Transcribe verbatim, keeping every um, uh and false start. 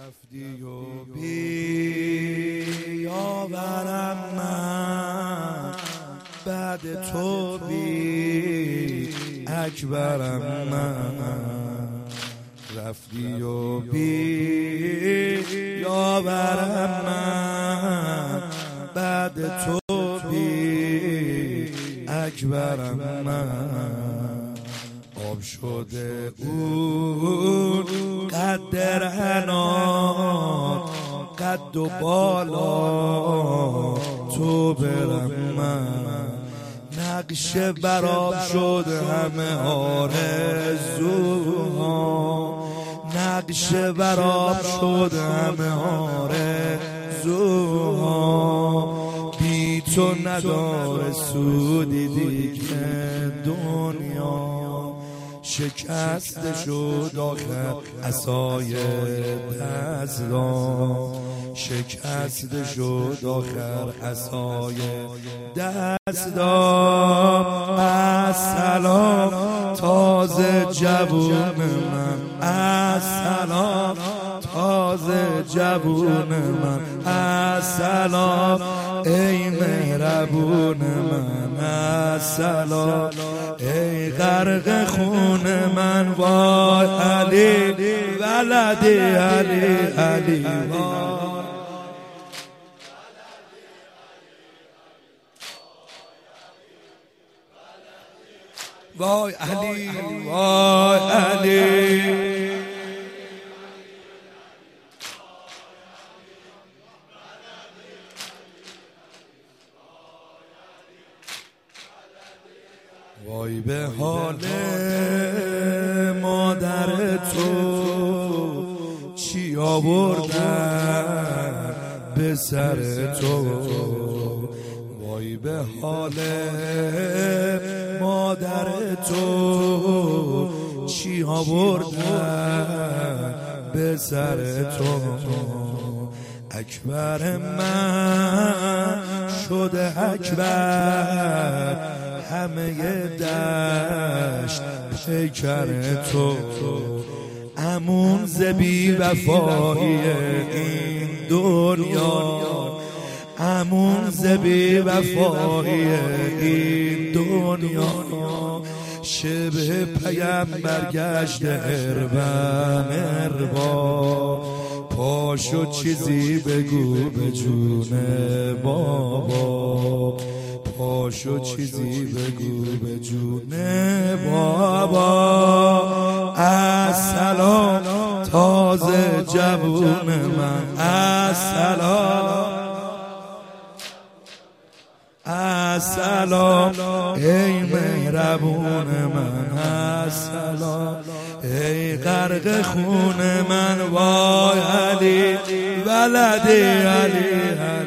رفتی و بی یاورم من، بعد تو بی اکبرم من. رفتی و بی یاورم من، بعد تو بی اکبرم من. آب شده اون قد رهنان، قد و بالا تو برم من. نقشه برام شد همه آرزوها، نقشه برام شد همه آرزوها. بی تو نداره سودی دیگه دنیا، شکسته شد آخر عصای دزدان، شکسته شد آخر عصای دزدان. السلام تازه جوون من، السلام تازه جوون من، السلام ای مهربون من، السلام ای غرق خون من. وای علی ولدی علی علی وای وای علی وای علی. وای به حال مادر تو چی آوردن به سر تو، وای به حال مادر تو چی آوردن به سر تو. اکبر من شده اکبر، همه دشت پیکر تو. امون ز بی وفایی این دنیا، امون ز بی وفایی این دنیا. شبه پیمبر گشت اربن اربا، پاشو چیزی بگو به جون بابا، پاشو چیزی بگو به جون بابا. السلام تازه جوون من، السلام السلام ای مهربون من، السلام ای غرق خون من. وای علی ولدی علی